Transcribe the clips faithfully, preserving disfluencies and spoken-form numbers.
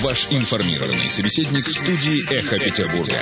Ваш информированный собеседник в студии «Эхо Петербурга».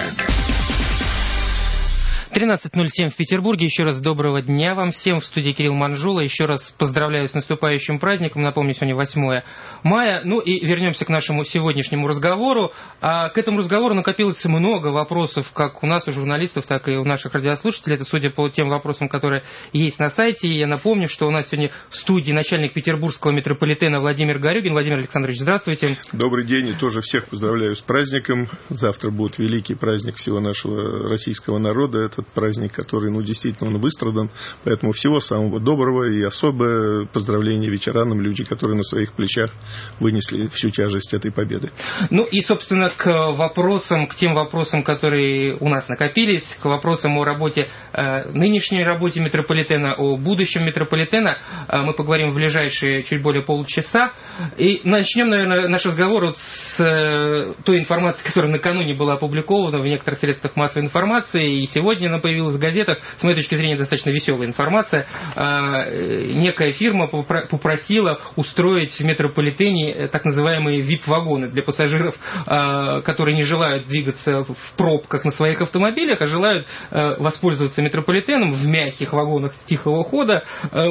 тринадцать ноль семь в Петербурге. Еще раз доброго дня вам всем. В студии Кирилл Манжула. Еще раз поздравляю с наступающим праздником. Напомню, сегодня восьмое мая. Ну и вернемся к нашему сегодняшнему разговору. А к этому разговору накопилось много вопросов, как у нас, у журналистов, так и у наших радиослушателей. Это судя по тем вопросам, которые есть на сайте. И я напомню, что у нас сегодня в студии начальник петербургского метрополитена Владимир Горюгин. Владимир Александрович, здравствуйте. Добрый день. И тоже всех поздравляю с праздником. Завтра будет великий праздник всего нашего российского народа. Это праздник, который, ну, действительно, он выстрадан. Поэтому всего самого доброго и особое поздравление ветеранам, люди, которые на своих плечах вынесли всю тяжесть этой победы. Ну и, собственно, к вопросам, к тем вопросам, которые у нас накопились, к вопросам о работе, э, нынешней работе метрополитена, о будущем метрополитена, э, мы поговорим в ближайшие чуть более полчаса. И начнем, наверное, наш разговор вот с э, той информации, которая накануне была опубликована в некоторых средствах массовой информации, и сегодня она появилась в газетах. С моей точки зрения, достаточно веселая информация. Некая фирма попросила устроить в метрополитене так называемые ви ай пи-вагоны для пассажиров, которые не желают двигаться в пробках на своих автомобилях, а желают воспользоваться метрополитеном в мягких вагонах тихого хода.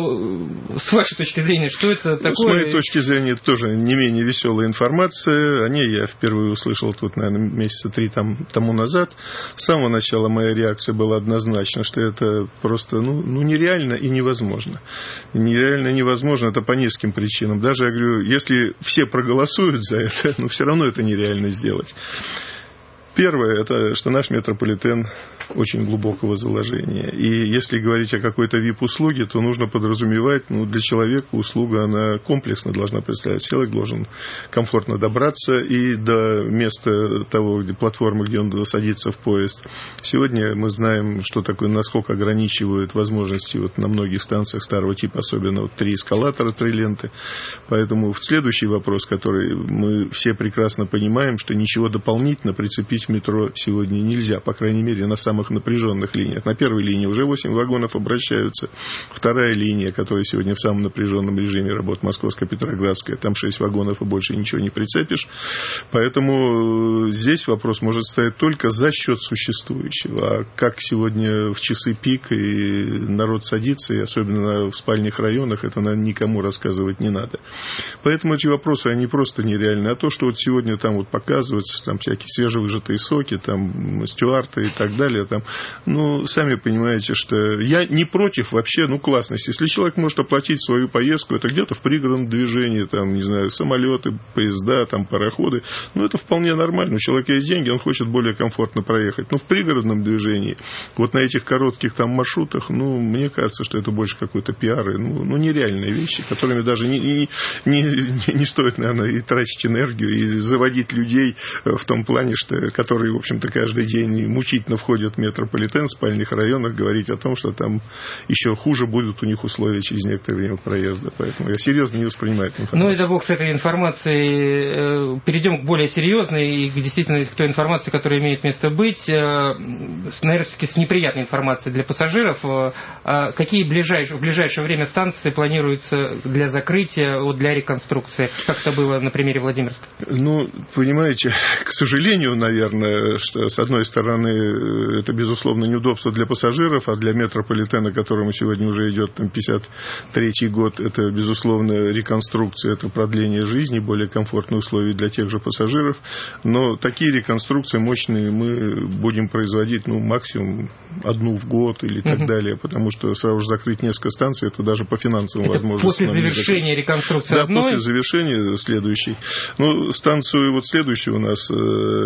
С вашей точки зрения, что это такое? С моей точки зрения, это тоже не менее веселая информация. О ней я впервые услышал тут, наверное, месяца три там, тому назад. С самого начала моя реакция была однозначно, что это просто ну, ну, нереально и невозможно. Нереально и невозможно, это по нескольким причинам. Даже, я говорю, если все проголосуют за это, но все равно это нереально сделать. Первое, это что наш метрополитен очень глубокого заложения. И если говорить о какой-то ви ай пи-услуге, то нужно подразумевать, ну, для человека услуга, она комплексно должна представлять. Человек должен комфортно добраться и до места того, где платформы, где он садится в поезд. Сегодня мы знаем, что такое, насколько ограничивают возможности вот на многих станциях старого типа, особенно вот три эскалатора, три ленты. Поэтому следующий вопрос, который мы все прекрасно понимаем, что ничего дополнительно прицепить в метро сегодня нельзя, по крайней мере, на самых напряженных линиях. На первой линии уже восемь вагонов обращаются. Вторая линия, которая сегодня в самом напряженном режиме работает, Московская, Петроградская, там шесть вагонов и больше ничего не прицепишь. Поэтому здесь вопрос может стоять только за счет существующего. А как сегодня в часы пик и народ садится, и особенно в спальных районах, это, наверное, никому рассказывать не надо. Поэтому эти вопросы, они просто нереальны. А то, что вот сегодня там вот показываются, там всякие свежевыжатые соки, там стюарты и так далее, там, ну, сами понимаете, что я не против вообще, ну, классности. Если человек может оплатить свою поездку, это где-то в пригородном движении, там, не знаю, самолеты, поезда, там, пароходы, ну, это вполне нормально. У человека есть деньги, он хочет более комфортно проехать. Но в пригородном движении, вот на этих коротких там маршрутах, ну, мне кажется, что это больше какой-то пиар, ну, ну нереальные вещи, которыми даже не, не, не, не стоит, наверное, и тратить энергию, и заводить людей в том плане, что, которые, в общем-то, каждый день мучительно входят в метрополитен, в спальных районах, говорить о том, что там еще хуже будут у них условия через некоторое время проезда. Поэтому я серьезно не воспринимаю эту информацию. Ну, это бог с этой информацией. Перейдем к более серьезной и к действительно к той информации, которая имеет место быть. Наверное, все-таки с неприятной информацией для пассажиров. Какие ближайшие, в ближайшее время станции планируются для закрытия, вот для реконструкции? Как это было на примере Владимирска? Ну, понимаете, к сожалению, наверное, что с одной стороны это, безусловно, неудобство для пассажиров, а для метрополитена, которому сегодня уже идет там, пятьдесят третий год, это, безусловно, реконструкция, это продление жизни, более комфортные условия для тех же пассажиров. Но такие реконструкции мощные мы будем производить, ну, максимум одну в год или так [S2] Угу. [S1] Далее, потому что сразу же закрыть несколько станций, это даже по финансовым это возможностям. После завершения реконструкции да, одной? после завершения следующей. Ну, станцию вот следующую у нас э,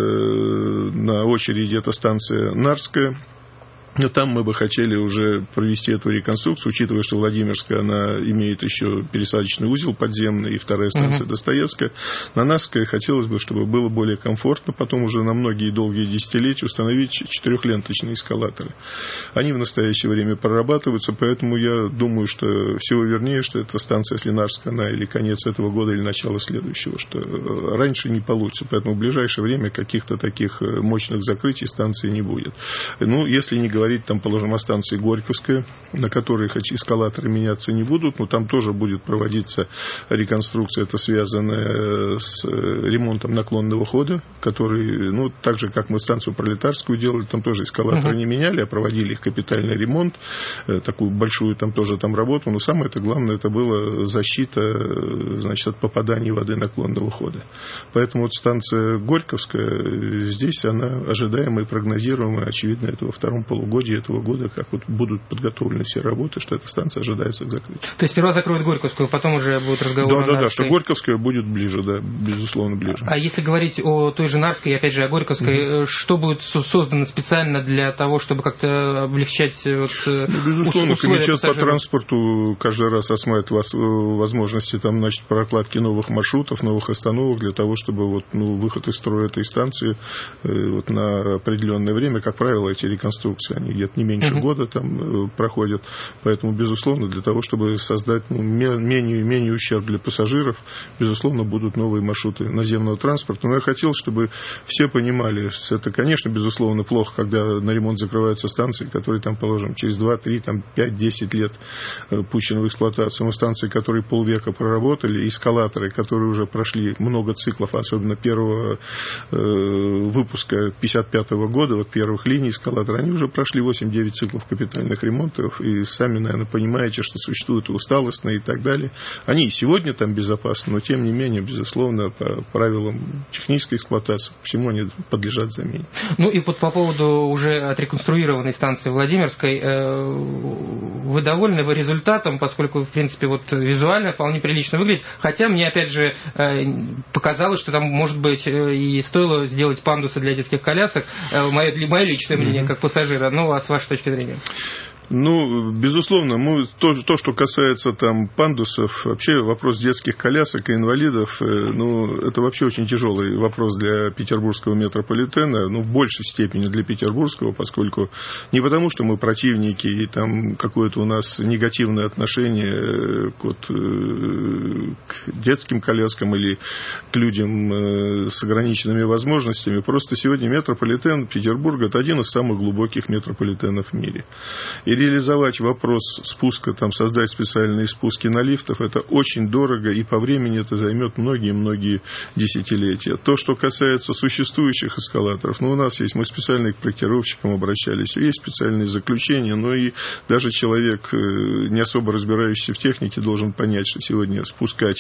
на очереди, это станция Нарская. Но там мы бы хотели уже провести эту реконструкцию, учитывая, что Владимирская, она имеет еще пересадочный узел подземный, и вторая станция uh-huh. Достоевская. На Нарской хотелось бы, чтобы было более комфортно, потом уже на многие долгие десятилетия установить четырехленточные эскалаторы. Они в настоящее время прорабатываются, поэтому я думаю, что всего вернее, что это станция, если Нарская, она или конец этого года, или начало следующего, что раньше не получится. Поэтому в ближайшее время каких-то таких мощных закрытий станции не будет. Ну, если не говорить говорить, там, положим, о станции Горьковская, на которой эскалаторы меняться не будут, но там тоже будет проводиться реконструкция, это связанная с ремонтом наклонного хода, который, ну, так же, как мы станцию Пролетарскую делали, там тоже эскалаторы uh-huh. не меняли, а проводили их капитальный ремонт, такую большую там тоже там работу, но самое это главное, это была защита, значит, от попадания воды наклонного хода. Поэтому вот станция Горьковская, здесь она ожидаемая и прогнозируемая, очевидно, это во втором полугодии этого года, как вот будут подготовлены все работы, что эта станция ожидается к закрытию. То есть сперва закроют Горьковскую, потом уже будет разговор да, о Да, да, что Горьковская будет ближе, да, безусловно, ближе. А если говорить о той же Нарской, и опять же о Горьковской, mm-hmm. что будет создано специально для того, чтобы как-то облегчать вот, ну, безусловно, комитет по транспорту каждый раз осматривает возможности там, значит, прокладки новых маршрутов, новых остановок для того, чтобы вот, ну, выход из строя этой станции э, вот, на определенное время, как правило, эти реконструкции, они где-то не меньше uh-huh. года там э, проходят. Поэтому, безусловно, для того, чтобы создать ну, менее, менее ущерб для пассажиров, безусловно, будут новые маршруты наземного транспорта. Но я хотел, чтобы все понимали, что это, конечно, безусловно, плохо, когда на ремонт закрываются станции, которые там, положим, через два, три, пять, десять лет э, пущены в эксплуатацию. Но станции, которые полвека проработали, эскалаторы, которые уже прошли много циклов, особенно первого э, выпуска пятьдесят пятого года, вот первых линий эскалатора, они уже прошли восемь-девять циклов капитальных ремонтов, и сами, наверное, понимаете, что существует усталостные и так далее. Они и сегодня там безопасны, но тем не менее, безусловно, по правилам технической эксплуатации, всему они подлежат замене. Ну и вот по поводу уже отреконструированной станции Владимирской, э, вы довольны вы результатом, поскольку, в принципе, вот визуально вполне прилично выглядит, хотя мне, опять же, э, показалось, что там, может быть, э, и стоило сделать пандусы для детских колясок, э, мое, мое личное мнение, mm-hmm. как пассажира, ну, а с вашей точки зрения? Ну, безусловно, мы, то, то, что касается там пандусов, вообще вопрос детских колясок и инвалидов, ну, это вообще очень тяжелый вопрос для петербургского метрополитена, ну, в большей степени для петербургского, поскольку не потому, что мы противники и там какое-то у нас негативное отношение к, вот, к детским коляскам или к людям с ограниченными возможностями, просто сегодня метрополитен Петербурга – это один из самых глубоких метрополитенов в мире. И реализовать вопрос спуска, там, создать специальные спуски на лифтах, это очень дорого, и по времени это займет многие-многие десятилетия. То, что касается существующих эскалаторов, ну, у нас есть, мы специально к проектировщикам обращались, есть специальные заключения, но и даже человек, не особо разбирающийся в технике, должен понять, что сегодня спускать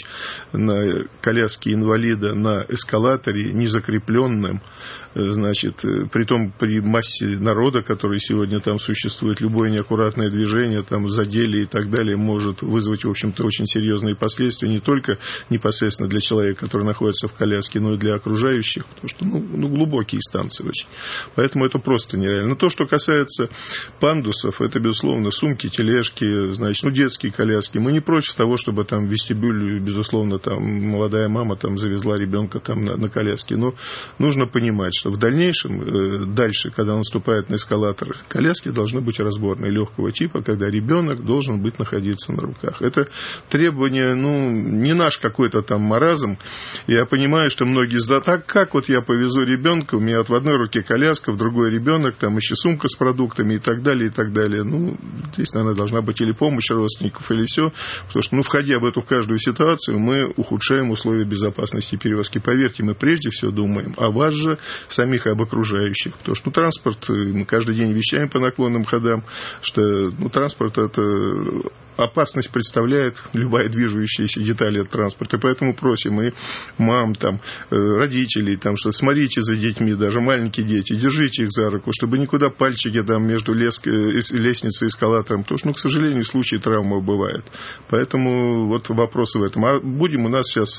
на коляске инвалида на эскалаторе незакрепленным, значит, притом при массе народа, который сегодня там существует, любое неаккуратное движение, там, задели и так далее, может вызвать, в общем-то, очень серьезные последствия не только непосредственно для человека, который находится в коляске, но и для окружающих, потому что, ну, ну глубокие станции очень. Поэтому это просто нереально. Но то, что касается пандусов, это, безусловно, сумки, тележки, значит, ну, детские коляски. Мы не против того, чтобы там в вестибюле, безусловно, там молодая мама там завезла ребенка там на, на коляске. Но нужно понимать, что в дальнейшем, э, дальше, когда он ступает на эскалатор, коляски должны быть разборные легкого типа, когда ребенок должен быть находиться на руках. Это требование, ну, не наш какой-то там маразм. Я понимаю, что многие задают, а как вот я повезу ребенка, у меня вот в одной руке коляска, в другой ребенок, там еще сумка с продуктами и так далее, и так далее. Ну, здесь, наверное, должна быть или помощь родственников, или все. Потому что, ну, входя в эту каждую ситуацию, мы ухудшаем условия безопасности перевозки. Поверьте, мы прежде всего думаем о вас же, самих и об окружающих. Потому что, ну, транспорт, мы каждый день вещаем по наклонным ходам, что, ну, транспорт – это опасность представляет любая движущаяся деталь от транспорта. Поэтому просим и мам, там, родителей, там, что смотрите за детьми, даже маленькие дети, держите их за руку, чтобы никуда пальчики там между леск... лестницей и эскалатором, потому что, ну, к сожалению, случаи травмы бывают. Поэтому вот вопрос в этом. А будем у нас сейчас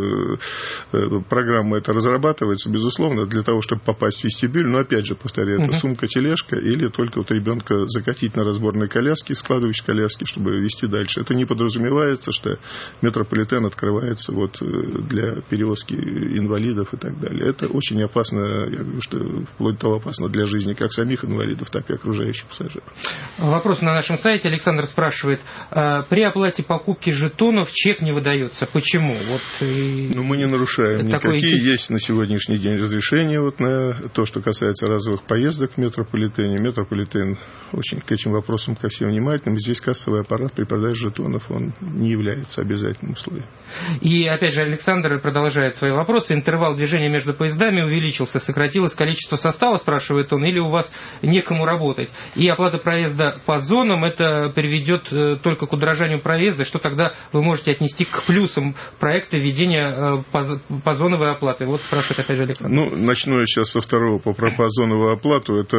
программа эта разрабатывается, безусловно, для того, чтобы попасть в вестибюль, но опять же, повторяю, это сумка-тележка или только вот ребенка закатить на разборной коляске, складывающей коляски, чтобы вести дальше. Это не подразумевается, что метрополитен открывается вот для перевозки инвалидов и так далее. Это очень опасно, я говорю, что вплоть до того опасно для жизни как самих инвалидов, так и окружающих пассажиров. Вопрос на нашем сайте. Александр спрашивает, при оплате покупки жетонов чек не выдается. Почему? Вот ну, мы не нарушаем никакие. Такой... Есть на сегодняшний день разрешения вот на то, что касается разовых поездок в метрополитене. Метрополитен очень к этим вопросам ко всем внимательным. Здесь кассовый аппарат при продаже жетонов, он не является обязательным условием. И опять же Александр продолжает свои вопросы. Интервал движения между поездами увеличился, сократилось количество состава, спрашивает он, или у вас некому работать? И оплата проезда по зонам, это приведет только к удорожанию проезда, что тогда вы можете отнести к плюсам проекта введения позоновой оплаты? Вот спрашивает опять же Александр. Ну, начну я сейчас со второго по позоновую оплату. Это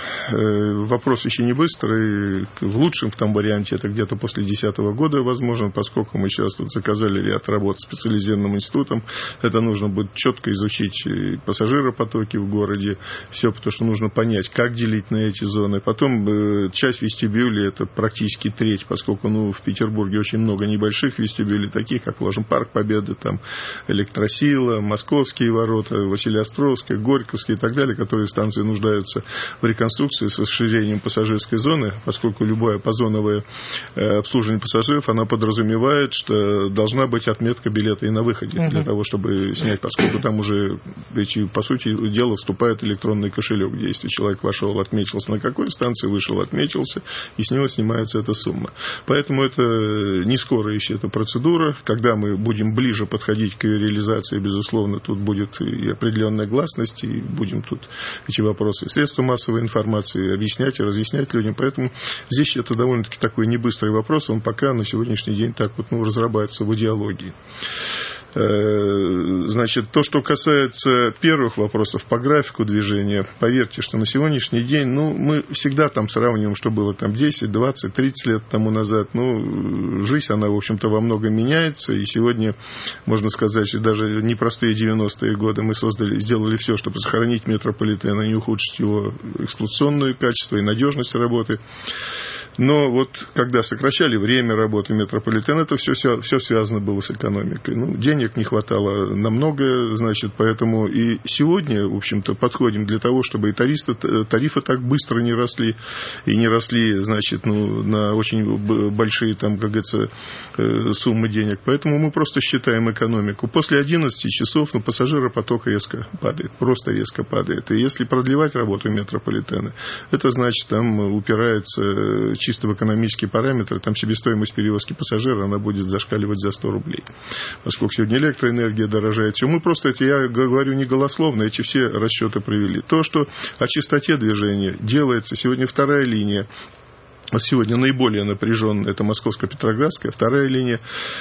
э, вопрос еще не быстрый. В лучшем там варианте это где-то после две тысячи десятого года возможен, поскольку мы сейчас тут заказали ряд работ с специализированным институтом. Это нужно будет четко изучить пассажиропотоки в городе, все, потому что нужно понять, как делить на эти зоны. Потом э, часть вестибюлей, это практически треть, поскольку ну, в Петербурге очень много небольших вестибюлей, таких как, положим, Парк Победы, там Электросила, Московские ворота, Василеостровская, Горьковская и так далее, которые станции нуждаются в реконструкции с расширением пассажирской зоны, поскольку любое позоновое обслуживание пассажиров, оно подразумевает, что должна быть отметка билета и на выходе, uh-huh. для того, чтобы снять, поскольку там уже, ведь, по сути дела, вступает электронный кошелек, где если человек вошел, отметился на какой станции, вышел, отметился, и с него снимается эта сумма. Поэтому это не скоро еще эта процедура. Когда мы будем ближе подходить к ее реализации, безусловно, тут будет и определенная гласность, и будем тут эти вопросы средства массовой информации объяснять и разъяснять людям. Поэтому здесь это довольно-таки такой небыстрый вопрос, он пока на сегодняшний день так вот, ну, разрабатывается в идеологии. Значит, то, что касается первых вопросов по графику движения, поверьте, что на сегодняшний день, ну, мы всегда там сравниваем, что было там десять, двадцать, тридцать лет тому назад. Ну, жизнь, она, в общем-то, во многом меняется, и сегодня, можно сказать, что даже непростые девяностые годы мы создали, сделали все, чтобы сохранить метрополитен, а не ухудшить его эксплуатационное качество и надежность работы. Но вот когда сокращали время работы метрополитена, это все, все связано было с экономикой. Ну, денег не хватало намного, значит, поэтому и сегодня, в общем-то, подходим для того, чтобы и тарифы, тарифы так быстро не росли, и не росли, значит, ну, на очень большие, там, как говорится, суммы денег. Поэтому мы просто считаем экономику. После одиннадцати часов, ну, пассажиропоток резко падает, просто резко падает. И если продлевать работу метрополитена, это значит, там упирается чисто в экономические параметры, там себестоимость перевозки пассажира, она будет зашкаливать за сто рублей. Поскольку сегодня электроэнергия дорожает. Все. Мы просто, эти, я говорю не голословно, эти все расчеты привели. То, что о частоте движения делается, сегодня вторая линия, вот сегодня наиболее напряженная, это Московско-Петроградская, вторая линия,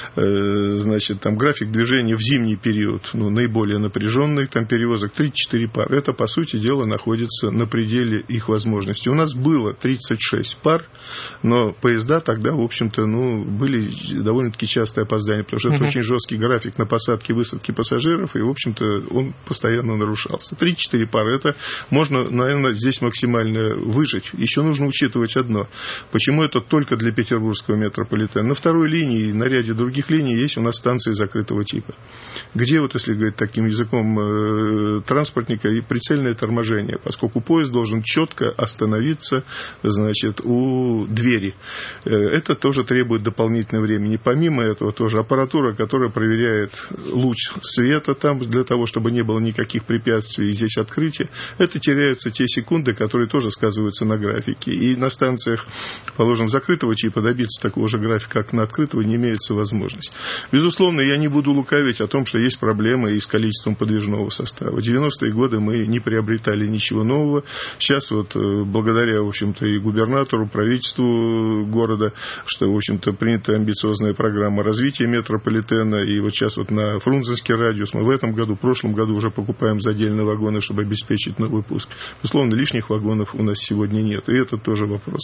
э, значит, там график движения в зимний период, ну, наиболее напряженный, там перевозок тридцать-четыре пары. Это, по сути дела, находится на пределе их возможностей. У нас было тридцать шесть пар, но поезда тогда, в общем-то, ну, были довольно-таки частые опоздания, потому что uh-huh. это очень жесткий график на посадке и высадке пассажиров, и, в общем-то, он постоянно нарушался. тридцать-четыре пары, это можно, наверное, здесь максимально выжить. Еще нужно учитывать одно. Почему это только для петербургского метрополитена? На второй линии и на ряде других линий есть у нас станции закрытого типа. Где, вот если говорить таким языком э, транспортника, и прицельное торможение, поскольку поезд должен четко остановиться, значит, у двери. Э, это тоже требует дополнительного времени. Помимо этого тоже аппаратура, которая проверяет луч света там, для того, чтобы не было никаких препятствий, и здесь открытие. Это теряются те секунды, которые тоже сказываются на графике. И на станциях, положим, закрытого типа добиться такого же графика, как на открытого, не имеется возможность. Безусловно, я не буду лукавить о том, что есть проблемы и с количеством подвижного состава. В девяностые годы мы не приобретали ничего нового. Сейчас вот благодаря, в общем-то, и губернатору, правительству города, что, в общем-то, принята амбициозная программа развития метрополитена, и вот сейчас вот на Фрунзенский радиус мы в этом году, в прошлом году уже покупаем задельные вагоны, чтобы обеспечить новый пуск. Безусловно, лишних вагонов у нас сегодня нет, и это тоже вопрос встает.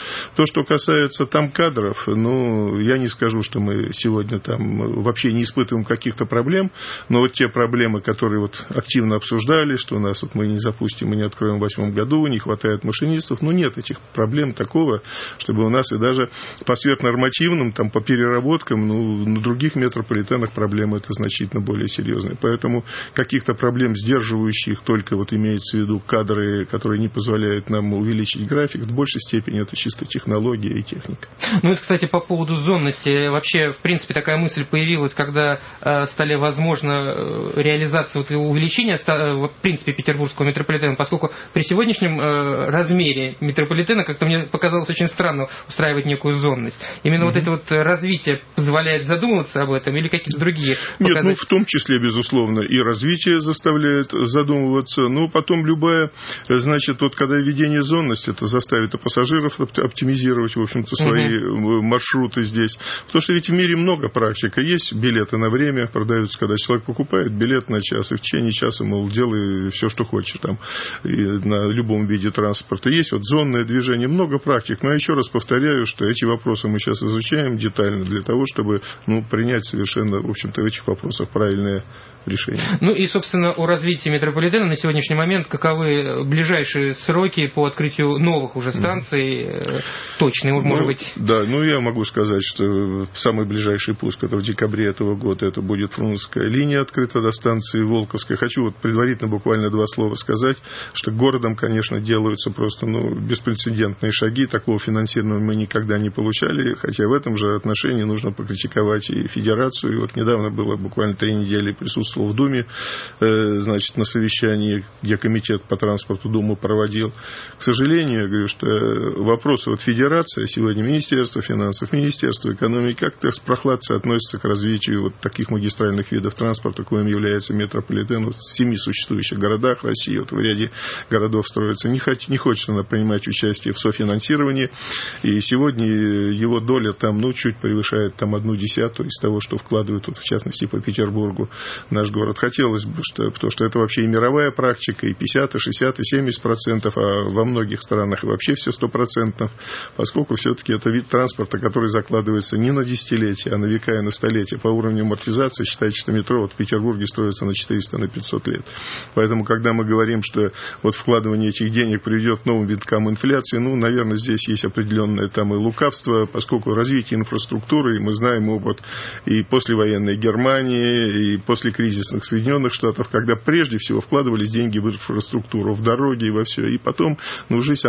То, что касается там кадров, ну, я не скажу, что мы сегодня там вообще не испытываем каких-то проблем, но вот те проблемы, которые вот активно обсуждали, что у нас вот мы не запустим и не откроем в восьмом году, не хватает машинистов, ну, нет этих проблем такого, чтобы у нас и даже по сверхнормативным, там, по переработкам, ну, на других метрополитенах проблемы это значительно более серьезные. Поэтому каких-то проблем, сдерживающих только вот имеется в виду кадры, которые не позволяют нам увеличить график, в большей степени это чисто технология и техника. Ну, это, кстати, по поводу зонности. Вообще, в принципе, такая мысль появилась, когда э, стали возможно реализация вот, увеличения, э, в принципе, петербургского метрополитена, поскольку при сегодняшнем э, размере метрополитена как-то мне показалось очень странно устраивать некую зонность. Именно mm-hmm. вот это вот развитие позволяет задумываться об этом или какие-то другие показатели? Нет, ну, в том числе, безусловно, и развитие заставляет задумываться, но потом любая, значит, вот когда введение зонности, это заставит и пассажиров оптимизировать, в общем-то, свои угу. маршруты здесь. Потому что ведь в мире много практика. Есть билеты на время, продаются, когда человек покупает билет на час, и в течение часа, мол, делай все, что хочешь там, и на любом виде транспорта. Есть вот зонное движение, много практик. Но я еще раз повторяю, что эти вопросы мы сейчас изучаем детально для того, чтобы, ну, принять совершенно, в общем-то, в этих вопросах правильное решение. Ну и, собственно, о развитии метрополитена на сегодняшний момент. Каковы ближайшие сроки по открытию новых уже станций? Mm. Точные, может ну, быть? Да, ну я могу сказать, что самый ближайший пуск, это в декабре этого года, это будет Фрунзенская линия открыта до станции Волковская. Хочу вот предварительно буквально два слова сказать, что городом, конечно, делаются просто ну, беспрецедентные шаги. Такого финансирования мы никогда не получали, хотя в этом же отношении нужно покритиковать и Федерацию. И вот недавно было буквально три недели присутствовал в Думе, значит, на совещании, где комитет по транспорту Думу проводил. К сожалению, я говорю, что вопросы вот Федерации, сегодня Министерство финансов, Министерство экономики как-то с прохладцей относятся к развитию вот таких магистральных видов транспорта, коим является метрополитен вот в семи существующих городах России. Вот в ряде городов строится. Не, хоть, не хочет она принимать участие в софинансировании. И сегодня его доля там, ну, чуть превышает там одну десятую из того, что вкладывают, вот, в частности, по Петербургу наш город. Хотелось бы, что, потому что это вообще и мировая практика, и пятьдесят, и шестьдесят, и семьдесят процентов, а во многих странах и вообще все сто процентов, поскольку все-таки это вид транспорта, который закладывается не на десятилетия, а на века и на столетия. По уровню амортизации считается, что метро вот в Петербурге строится на четыреста, на пятьсот лет. Поэтому, когда мы говорим, что вот вкладывание этих денег приведет к новым виткам инфляции, ну, наверное, здесь есть определенное там и лукавство, поскольку развитие инфраструктуры, мы знаем опыт и послевоенной Германии, и после кризисных Соединенных Штатов, когда прежде всего вкладывались деньги в инфраструктуру, в дороги и во все. И потом, ну, жизнь,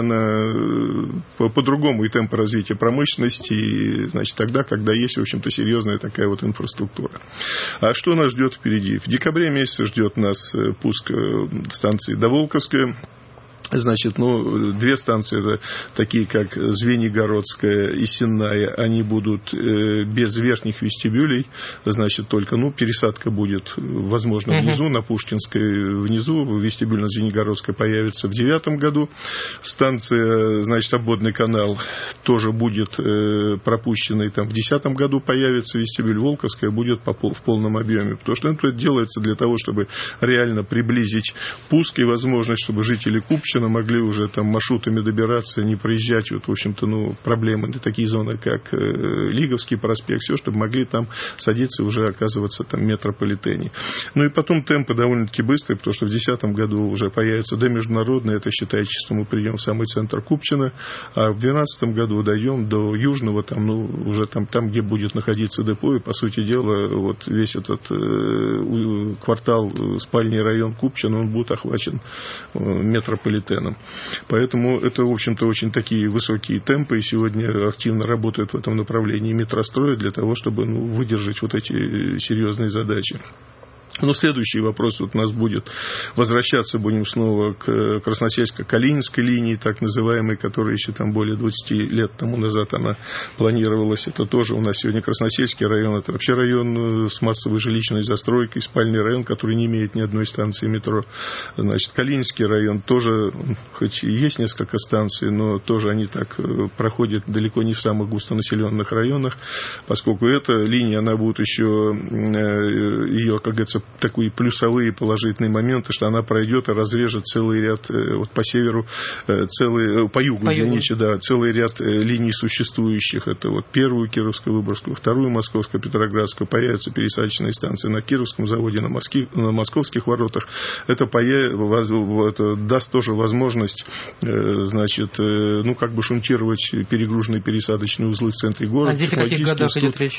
она по-другому, и темпы развития промышленности, и, значит, тогда, когда есть, в общем-то, серьезная такая вот инфраструктура. А что нас ждет впереди? В декабре месяце ждет нас пуск станции Доволковская. Значит, ну, две станции, это такие, как Звенигородская и Сенная, они будут э, без верхних вестибюлей, значит, только, ну, пересадка будет, возможно, внизу, на Пушкинской внизу, вестибюль на Звенигородской появится в девятом году. Станция, значит, обводный канал тоже будет э, пропущенный, там, в десятом году появится вестибюль. Волковская будет по, в полном объеме, потому что это делается для того, чтобы реально приблизить пуск и возможность, чтобы жители Купчино могли уже там маршрутами добираться, не проезжать, вот, в общем-то, ну, проблемы, такие зоны, как э, Лиговский проспект, все, чтобы могли там садиться и уже оказываться там в метрополитене. Ну и потом темпы довольно-таки быстрые, потому что в две тысячи десятом году уже появится до международной, это считается, что мы придем в самый центр Купчино, а в две тысячи двенадцатом году дойдем до Южного, там, ну, уже там, там, где будет находиться депо, и, по сути дела, вот весь этот э, квартал, спальный район Купчино, он будет охвачен э, метрополитеном. Поэтому это, в общем-то, очень такие высокие темпы, и сегодня активно работают в этом направлении метростроя для того, чтобы, ну, выдержать вот эти серьезные задачи. Но следующий вопрос вот у нас будет. Возвращаться будем снова к Красносельско-Калининской линии, так называемой, которая еще там более двадцати лет тому назад она планировалась. Это тоже у нас сегодня Красносельский район. Это вообще район с массовой жилищной застройкой, спальный район, который не имеет ни одной станции метро. Значит, Калининский район тоже, хоть и есть несколько станций, но тоже они так проходят далеко не в самых густонаселенных районах, поскольку эта линия, она будет еще, ее, как говорится, такие плюсовые положительные моменты, что она пройдет и разрежет целый ряд, вот по северу, целый, по югу, по извините, югу. Да, целый ряд линий существующих. Это вот первую Кировскую, Выборгскую, вторую Московскую, Петроградскую. Появятся пересадочные станции на Кировском заводе, на, Москве, на Московских воротах. Это, это даст тоже возможность, значит, ну, как бы шунтировать перегруженные пересадочные узлы в центре города. А здесь о каких годах идет речь?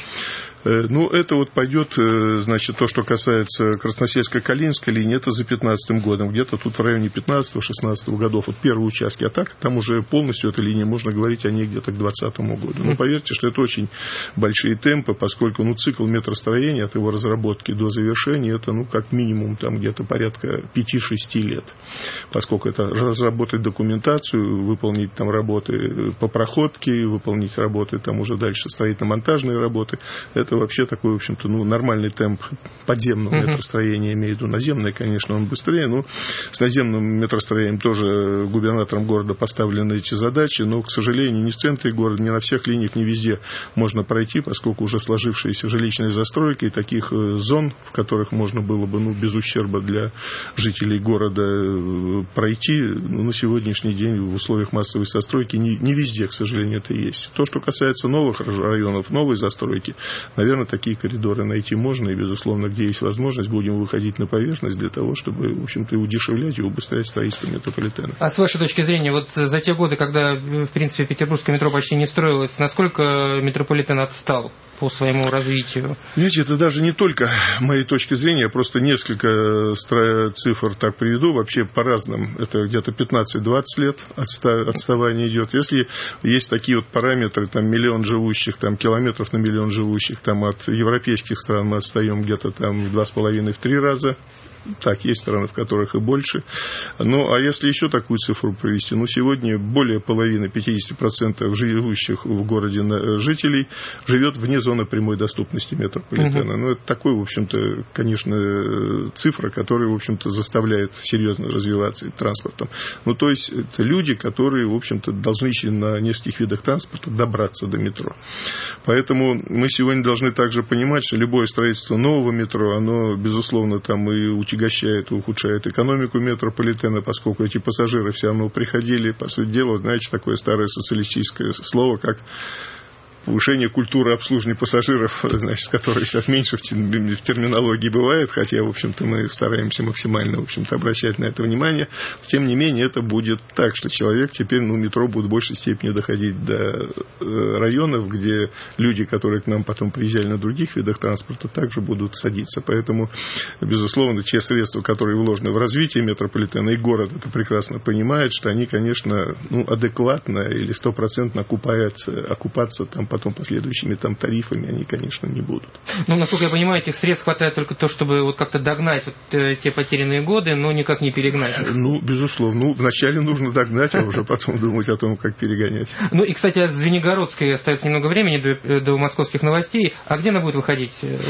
Ну, это вот пойдет, значит, то, что касается Красносельско-Калининской линии, это за пятнадцатым годом, где-то тут в районе пятнадцатого-шестнадцатого годов, вот первые участки, а так там уже полностью эта линия, можно говорить о ней где-то к двадцатому году. Но поверьте, что это очень большие темпы, поскольку, ну, цикл метростроения от его разработки до завершения, это, ну, как минимум, там где-то порядка пяти-шести лет, поскольку это разработать документацию, выполнить там работы по проходке, выполнить работы там уже дальше строительно-монтажные работы, это вообще такой, в общем-то, ну, нормальный темп подземного uh-huh. метростроения, имею в виду. Наземное, конечно, он быстрее, но с наземным метростроением тоже губернатором города поставлены эти задачи, но, к сожалению, ни в центре города, ни на всех линиях, ни везде можно пройти, поскольку уже сложившиеся жилищные застройки и таких зон, в которых можно было бы, ну, без ущерба для жителей города пройти, ну, на сегодняшний день в условиях массовой застройки не, не везде, к сожалению, это есть. То, что касается новых районов, новой застройки, наверное, такие коридоры найти можно, и, безусловно, где есть возможность, будем выходить на поверхность для того, чтобы, в общем-то, удешевлять и убыстрять строительство метрополитена. А с вашей точки зрения, вот за те годы, когда, в принципе, петербургское метро почти не строилось, насколько метрополитен отстал по своему развитию? Знаете, это даже не только моей точки зрения, я просто несколько цифр так приведу, вообще по разным, это где-то пятнадцать-двадцать лет отставание идет. Если есть такие вот параметры, там миллион живущих, там километров на миллион живущих, там от европейских стран мы отстаем где-то там в два с половиной, в три раза. Так, есть страны, в которых и больше. Ну, а если еще такую цифру провести, ну, сегодня более половины, пятьдесят процентов живущих в городе жителей живет вне зоны прямой доступности метрополитена. Uh-huh. Ну, это такой, в общем-то, конечно, цифра, которая, в общем-то, заставляет серьезно развиваться транспортом. Ну, то есть, это люди, которые, в общем-то, должны еще на нескольких видах транспорта добраться до метро. Поэтому мы сегодня должны также понимать, что любое строительство нового метро, оно, безусловно, там и утягивает, утягощает и ухудшает экономику метрополитена, поскольку эти пассажиры все равно приходили, по сути дела, знаете, такое старое социалистическое слово, как повышение культуры обслуживания пассажиров, значит, которые сейчас меньше в терминологии бывает, хотя, в общем-то, мы стараемся максимально, в общем-то, обращать на это внимание. Тем не менее, это будет так, что человек теперь, ну, метро будет в большей степени доходить до районов, где люди, которые к нам потом приезжали на других видах транспорта, также будут садиться. Поэтому, безусловно, те средства, которые вложены в развитие метрополитена, и город это прекрасно понимает, что они, конечно, ну, адекватно или стопроцентно окупаются, окупаться там потом последующими там тарифами, они, конечно, не будут. Ну, насколько я понимаю, этих средств хватает только то, чтобы вот как-то догнать вот, э, те потерянные годы, но никак не перегнать. Ну, безусловно. Ну, вначале нужно догнать, а уже потом думать о том, как перегонять. Ну, и, кстати, от Звенигородской остается немного времени до, до московских новостей. А где она будет выходить?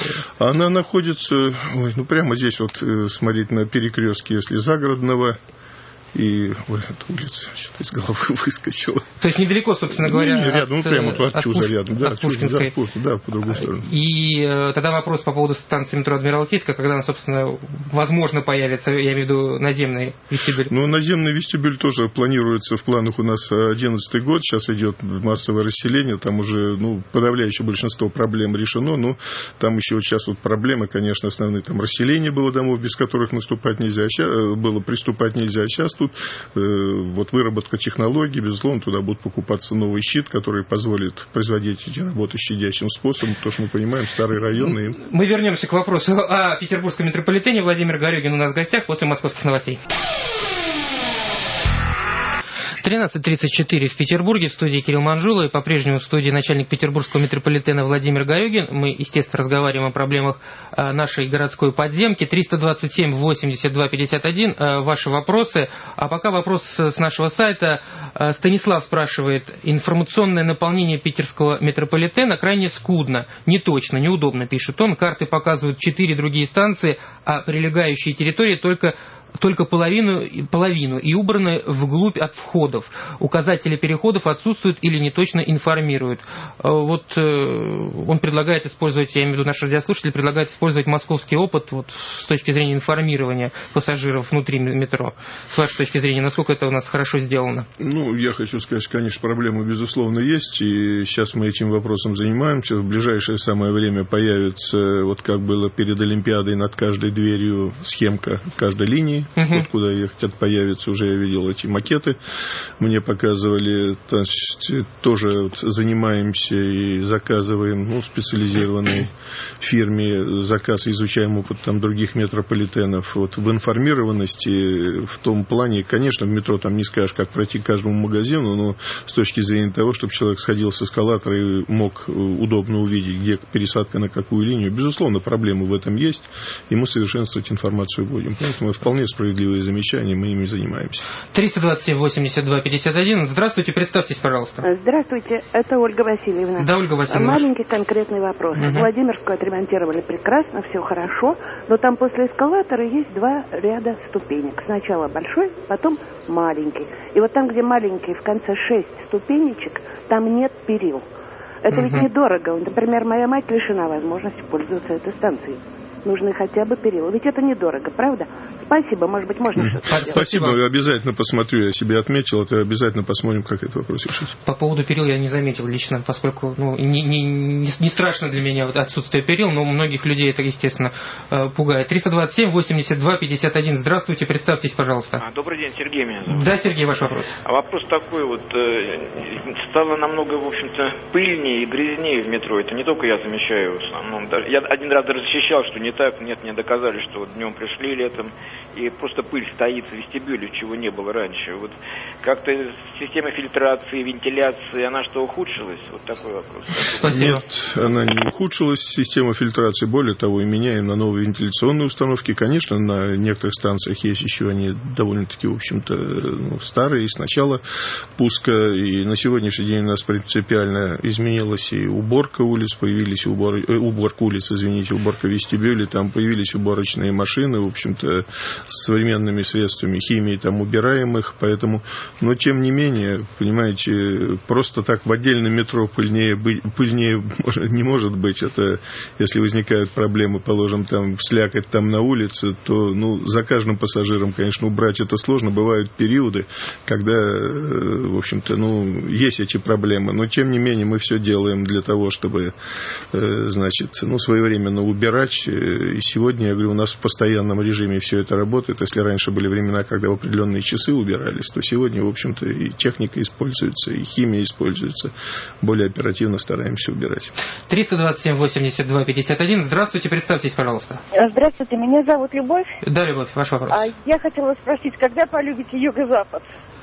Она находится, ой, ну, прямо здесь вот, смотреть на перекрестке, если Загородного, и ой, эта улица что-то из головы выскочила. То есть недалеко, собственно говоря, ну, не, рядом, от, ну, прямо от, от Чужа Пуш... рядом. Да, от Пушкинской. Чужа, да, по другую сторону. И э, тогда вопрос по поводу станции метро Адмиралтейска, когда она, собственно, возможно появится, я имею в виду наземный вестибюль. Ну, наземный вестибюль тоже планируется в планах у нас одиннадцатый год. Сейчас идет массовое расселение, там уже, ну, подавляющее большинство проблем решено, но там еще вот сейчас вот проблемы, конечно, основные. Там расселение было домов, без которых наступать нельзя, было приступать нельзя, а сейчас тут вот выработка технологий, безусловно, туда будут покупаться новый щит, который позволит производить эти работы щадящим способом, потому что мы понимаем, старые районы. Мы вернемся к вопросу о петербургском метрополитене. Владимир Горюгин у нас в гостях после московских новостей. тринадцать тридцать четыре в Петербурге, в студии Кирилл Манжула, и по-прежнему в студии начальник петербургского метрополитена Владимир Горюгин. Мы, естественно, разговариваем о проблемах нашей городской подземки. триста двадцать семь восемьдесят два пятьдесят один. Ваши вопросы. А пока вопрос с нашего сайта. Станислав спрашивает. Информационное наполнение питерского метрополитена крайне скудно, неточно, неудобно, пишет он. Карты показывают четыре другие станции, а прилегающие территории только только половину, половину и убраны вглубь от входов. Указатели переходов отсутствуют или неточно информируют. Вот он предлагает использовать, я имею в виду наш радиослушатель, предлагает использовать московский опыт вот, с точки зрения информирования пассажиров внутри метро. С вашей точки зрения, насколько это у нас хорошо сделано? Ну, я хочу сказать, что, конечно, проблемы, безусловно, есть, и сейчас мы этим вопросом занимаемся. В ближайшее самое время появится, вот как было перед Олимпиадой, над каждой дверью схемка каждой линии, uh-huh. вот куда ехать, появится, уже я видел эти макеты, мне показывали, то есть, тоже вот занимаемся и заказываем, ну, специализированной фирме заказ, изучаем опыт там других метрополитенов. Вот в информированности, в том плане, конечно, в метро там не скажешь, как пройти к каждому магазину, но с точки зрения того, чтобы человек сходил с эскалатора и мог удобно увидеть, где пересадка на какую линию, безусловно, проблемы в этом есть, и мы совершенствовать информацию будем. Поэтому вполне справедливые замечания, мы ими занимаемся. триста двадцать семь восемьдесят два пятьдесят один. Здравствуйте, представьтесь, пожалуйста. Здравствуйте, это Ольга Васильевна. Да, Ольга Васильевна. Маленький конкретный вопрос. Угу. Владимирскую отремонтировали прекрасно, все хорошо, но там после эскалатора есть два ряда ступенек. Сначала большой, потом маленький. И вот там, где маленький, в конце шесть ступенечек, там нет перил. Это угу. ведь недорого. Например, моя мать лишена возможности пользоваться этой станцией. Нужны хотя бы перила. Ведь это недорого, правда? Спасибо, может быть, можно что-то сделать. Спасибо, обязательно посмотрю, я себе отметил, это обязательно посмотрим, как этот вопрос решить. По поводу перил я не заметил лично, поскольку ну, не, не, не страшно для меня вот отсутствие перил, но у многих людей это, естественно, пугает. триста двадцать семь восемьдесят два пятьдесят один. Здравствуйте, представьтесь, пожалуйста. А, добрый день, Сергей меня зовут. Да, Сергей, ваш вопрос. А вопрос такой вот, э, стало намного, в общем-то, пыльнее и грязнее в метро. Это не только я замечаю, в основном. Даже, я один раз даже защищал, что не так, нет, мне доказали, что вот днем пришли летом, и просто пыль стоит в вестибюле, чего не было раньше. Вот как-то система фильтрации, вентиляции, она что, ухудшилась? Вот такой вопрос. Спасибо. Нет, она не ухудшилась, система фильтрации. Более того, и меняем на новые вентиляционные установки. Конечно, на некоторых станциях есть еще они довольно-таки, в общем-то, ну, старые, с начала пуска. И на сегодняшний день у нас принципиально изменилась и уборка улиц, появились убор... э, уборка улиц, извините, уборка вестибюлей, там появились уборочные машины, в общем-то, с современными средствами химии там убираем их, поэтому, но тем не менее, понимаете, просто так в отдельном метро пыльнее, пыльнее не может быть. Это если возникают проблемы, положим, там слякоть там на улице, то ну, за каждым пассажиром, конечно, убрать это сложно. Бывают периоды, когда, в общем-то, ну, есть эти проблемы, но тем не менее мы все делаем для того, чтобы, значит, ну, своевременно убирать. И сегодня, я говорю, у нас в постоянном режиме все это работает. Если раньше были времена, когда в определенные часы убирались, то сегодня, в общем-то, и техника используется, и химия используется. Более оперативно стараемся убирать. триста двадцать семь восемьдесят два пятьдесят один. Здравствуйте, представьтесь, пожалуйста. Здравствуйте, меня зовут Любовь. Да, Любовь, ваш вопрос. А я хотела спросить, когда полюбите юго-запад?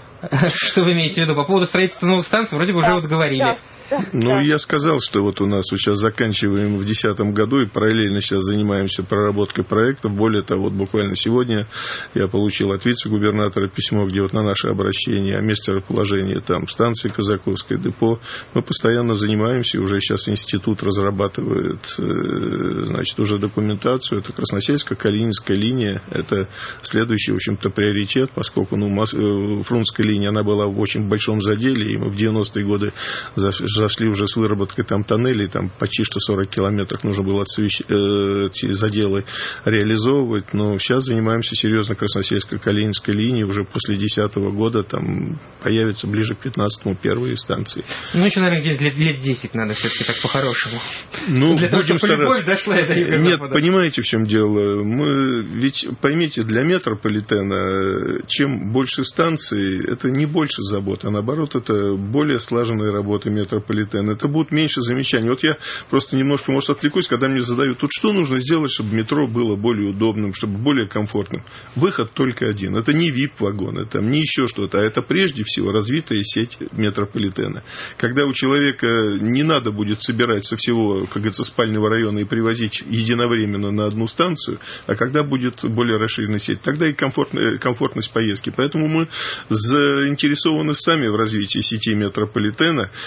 Что вы имеете в виду? По поводу строительства новых станций вроде бы уже вот говорили. Да. Ну, да. Я сказал, что вот у нас вот сейчас заканчиваем в две тысячи десятом году и параллельно сейчас занимаемся проработкой проектов. Более того, вот буквально сегодня я получил от вице-губернатора письмо, где вот на наше обращение о месте расположения там станции Казаковское депо. Мы постоянно занимаемся, уже сейчас институт разрабатывает, значит, уже документацию. Это Красносельско-Калининская линия. Это следующий, в общем-то, приоритет, поскольку ну, Фрунзенская линия, она была в очень большом заделе, и мы в девяностые годы зашли уже с выработкой там тоннелей, там почти что сорок километров нужно было отсвещ... э, эти заделы реализовывать, но сейчас занимаемся серьезно Красносельско-Калининской линией, уже после две тысячи десятого года там появится ближе к пятнадцатому первые станции. Ну, еще, наверное, где-то лет, лет десять надо все-таки так по-хорошему. Ну, для того, чтобы любовь дошла до юго-запада. Нет, понимаете, в чем дело? Мы, ведь, поймите, для метрополитена, чем больше станций, это не больше забот, а наоборот, это более слаженная работа метрополитена. Это будет меньше замечаний. Вот я просто немножко, может, отвлекусь, когда мне задают, тут что нужно сделать, чтобы метро было более удобным, чтобы более комфортным? Выход только один. Это не ви ай пи-вагон, это не еще что-то, а это прежде всего развитая сеть метрополитена. Когда у человека не надо будет собирать со всего, как говорится, спального района и привозить единовременно на одну станцию, а когда будет более расширенная сеть, тогда и комфортность поездки. Поэтому мы заинтересованы сами в развитии сети метрополитена. И на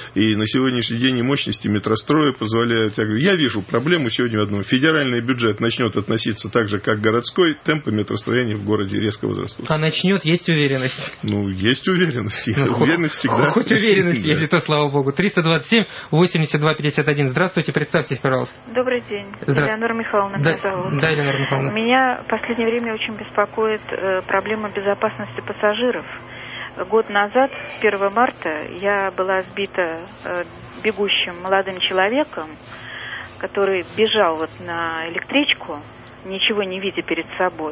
на сегодняшний день и мощности метростроя позволяют. Я говорю, я вижу проблему сегодня в одном. Федеральный бюджет начнет относиться так же, как городской, темпы метростроения в городе резко возрастут. А начнет, есть уверенность? Ну, есть уверенность. Ну, уверенность всегда. Хоть уверенность, если то, слава богу. триста двадцать семь восемьдесят два пятьдесят один. Здравствуйте, представьтесь, пожалуйста. Добрый день. Здра... Элеонора Михайловна да, меня зовут. Да, Элеонора Михайловна. Меня в последнее время очень беспокоит э, проблема безопасности пассажиров. Год назад, первого марта, я была сбита э, бегущим молодым человеком, который бежал вот на электричку, ничего не видя перед собой.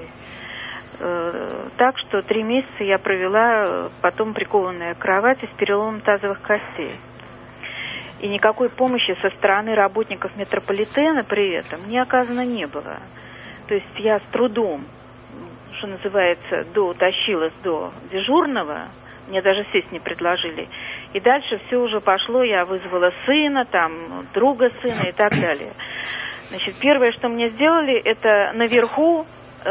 Э, так что три месяца я провела, потом прикованная к кровати с переломом тазовых костей. И никакой помощи со стороны работников метрополитена при этом не оказано не было. То есть я с трудом, что называется, дотащилась до дежурного, мне даже сесть не предложили. И дальше все уже пошло, я вызвала сына, там, друга сына и так далее. Значит, первое, что мне сделали, это наверху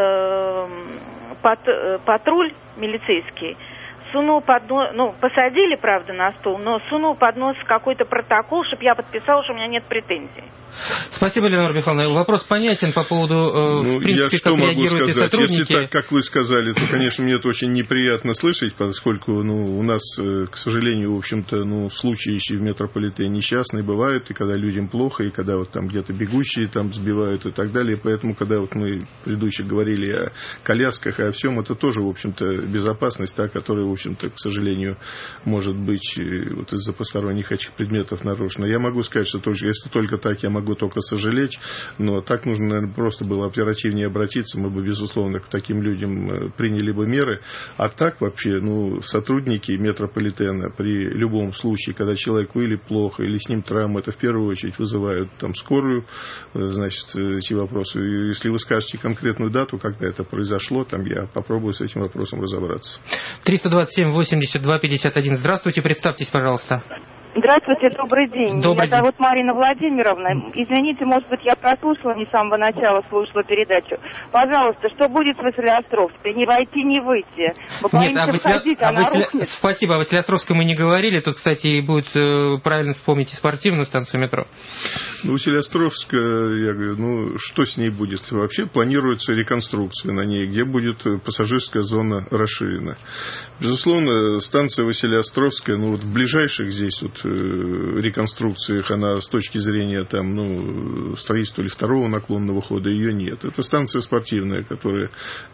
э, пат, патруль милицейский сунул под нос, ну, посадили, правда, на стол, но сунул под нос какой-то протокол, чтобы я подписала, что у меня нет претензий. Спасибо, Элеонора Михайловна. Вопрос понятен по поводу, э, ну, в принципе, я что как могу реагируют сказать? сотрудники. Если так, как вы сказали, то, конечно, мне это очень неприятно слышать, поскольку ну, у нас, к сожалению, в общем-то, ну, случаи еще в метрополитене несчастные бывают, и когда людям плохо, и когда вот там где-то бегущие там сбивают и так далее. Поэтому, когда вот мы предыдущие говорили о колясках и о всем, это тоже, в общем-то, безопасность, та, которая, в общем-то, к сожалению, может быть вот из-за посторонних этих предметов нарушена. Я могу сказать, что только, если только так, я могу только сожалеть, но так нужно, наверное, просто было оперативнее обратиться, мы бы, безусловно, к таким людям приняли бы меры. А так вообще, ну, сотрудники метрополитена при любом случае, когда человеку или плохо, или с ним травма, это в первую очередь вызывают там скорую, значит, эти вопросы. И если вы скажете конкретную дату, когда это произошло, там я попробую с этим вопросом разобраться. триста двадцать семь восемьдесят два пятьдесят один. Здравствуйте, представьтесь, пожалуйста. Здравствуйте, добрый день. Добрый Меня день. зовут Марина Владимировна. Извините, может быть, я прослушала, не с самого начала слушала передачу. Пожалуйста, что будет с Василиостровской? Не войти, не выйти. Мы Нет, а боимся входить, а она Васили... рухнет. Спасибо, о Василиостровской мы не говорили. Тут, кстати, будет э, правильно вспомнить и спортивную станцию метро. Ну, Василиостровская, я говорю, ну, что с ней будет? Вообще планируется реконструкция на ней, где будет пассажирская зона расширена. Безусловно, станция Василиостровская, ну, вот в ближайших здесь вот реконструкциях, она с точки зрения там, ну, строительства или второго наклонного хода, ее нет. Это станция спортивная, которая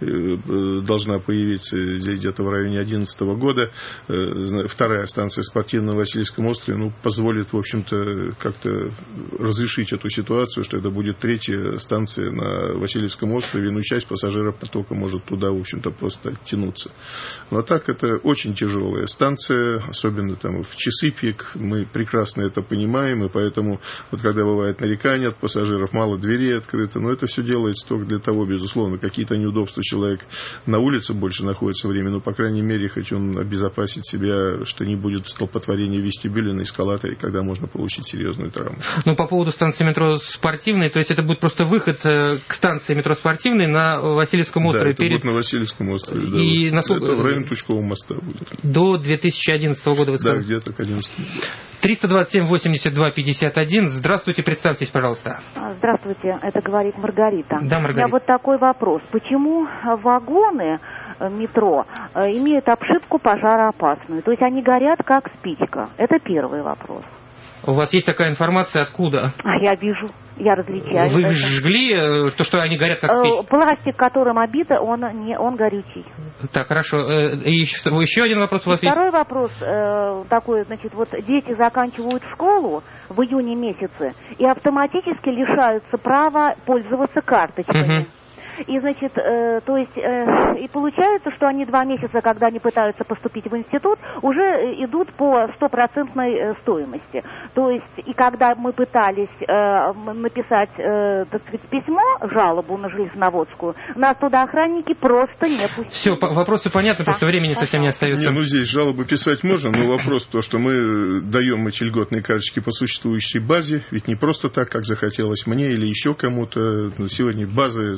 должна появиться здесь где-то в районе две тысячи одиннадцатого года. Вторая станция спортивная на Васильевском острове, ну, позволит, в общем-то, как-то разрешить эту ситуацию, что это будет третья станция на Васильевском острове, ну, часть пассажиров потока может туда, в общем-то, просто оттянуться. Но так это очень тяжелая станция, особенно там в часы пик. Мы прекрасно это понимаем, и поэтому, вот когда бывает нарекания от пассажиров, мало дверей открыто, но это все делается только для того, безусловно, какие-то неудобства человек на улице больше находится время, но, по крайней мере, хоть он обезопасит себя, что не будет столпотворения в вестибюле на эскалаторе, когда можно получить серьезную травму. Ну, по поводу станции метро Спортивной, то есть это будет просто выход к станции метро Спортивной на Васильевском острове. Да, это перед... будет на Васильевском острове, да. И Вот. насколько... Это в районе Тучкового моста будет. До две тысячи одиннадцатого года вы сказали? Да, где-то к одиннадцатому. триста двадцать семь восемьдесят два пятьдесят один. Здравствуйте, представьтесь, пожалуйста. Здравствуйте, это говорит Маргарита. Да, Маргарита. У меня вот такой вопрос. Почему вагоны метро имеют обшивку пожароопасную? То есть они горят как спичка. Это первый вопрос. У вас есть такая информация откуда? А я вижу, я различаю. Вы это. жгли, то, что они горят как спички? Пластик, которым обито, он, не, он горючий. Так, хорошо. И еще, еще один вопрос у вас есть? Второй вопрос э, такой, значит, вот дети заканчивают школу в июне месяце и автоматически лишаются права пользоваться карточками. Угу. И, значит, э, то есть, э, и получается, что они два месяца, когда они пытаются поступить в институт, уже идут по стопроцентной э, стоимости. То есть, и когда мы пытались э, написать, э, так сказать, письмо, жалобу на железноводскую, нас туда охранники просто не пустили. Все, вопросы понятны, да. Просто времени совсем не остается. Не, ну здесь жалобы писать можно, но вопрос то, что мы даем эти льготные карточки по существующей базе, ведь не просто так, как захотелось мне или еще кому-то. Сегодня базы, значит, человек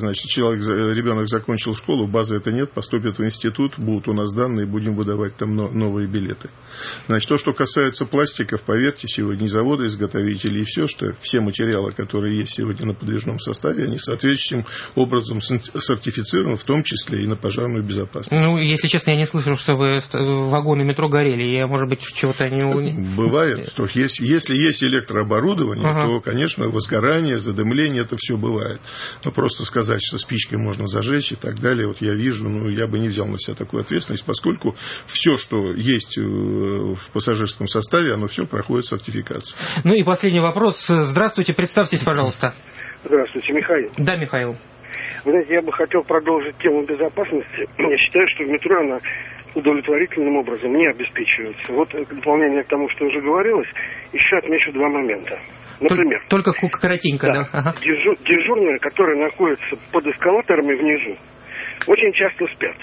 человек, ребенок закончил школу, базы это нет, поступит в институт, будут у нас данные, будем выдавать там новые билеты. Значит, то, что касается пластиков, поверьте, сегодня заводы-изготовители и все, что все материалы, которые есть сегодня на подвижном составе, они соответствующим образом сертифицированы, в том числе и на пожарную безопасность. Ну, если честно, я не слышал, что вы вагоны метро горели, я, может быть, чего-то не... Бывает, что если, если есть электрооборудование, ага. то, конечно, возгорание, задымление, это все бывает. Но просто сказать, что спичкой можно зажечь и так далее, вот я вижу, ну, я бы не взял на себя такую ответственность, поскольку все, что есть в пассажирском составе, оно все проходит сертификацию. Ну и последний вопрос. Здравствуйте, представьтесь, пожалуйста. Здравствуйте, Михаил. Да, Михаил. Вы знаете, я бы хотел продолжить тему безопасности. Я считаю, что в метро она удовлетворительным образом не обеспечивается. Вот в дополнение к тому, что уже говорилось, еще отмечу два момента. Например... Только коротенько, да? да ага. дежур, дежурные, которые находятся под эскалаторами внизу, очень часто спят.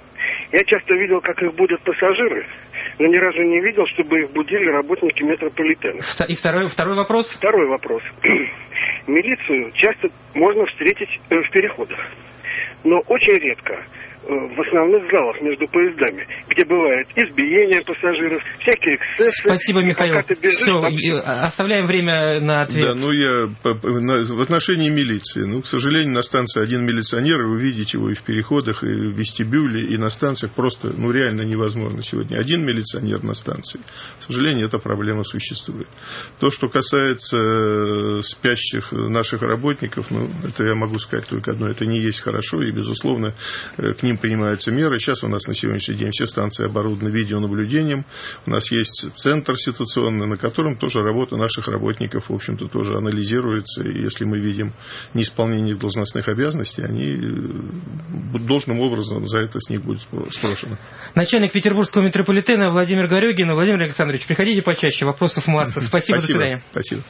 Я часто видел, как их будут пассажиры, но ни разу не видел, чтобы их будили работники метрополитена. И второй, второй вопрос? Второй вопрос. Милицию часто можно встретить в переходах, но очень редко в основных залах между поездами, где бывает избиение пассажиров, всякие эксцессы. Спасибо, Михаил. Бежишь, Все, там... оставляем время на ответ. Да, ну я в отношении милиции. Ну, к сожалению, на станции один милиционер, и увидеть его и в переходах, и в вестибюле, и на станциях просто, ну, реально невозможно сегодня. Один милиционер на станции. К сожалению, эта проблема существует. То, что касается спящих наших работников, ну, это я могу сказать только одно. Это не есть хорошо, и, безусловно, к ним принимаются меры. Сейчас у нас на сегодняшний день все станции оборудованы видеонаблюдением. У нас есть центр ситуационный, на котором тоже работа наших работников, в общем-то, тоже анализируется. И если мы видим неисполнение должностных обязанностей, они должным образом за это с них будет спрошено. Начальник Петербургского метрополитена Владимир Горегин. Владимир Александрович, приходите почаще, вопросов масса. Спасибо, Спасибо. До свидания. Спасибо.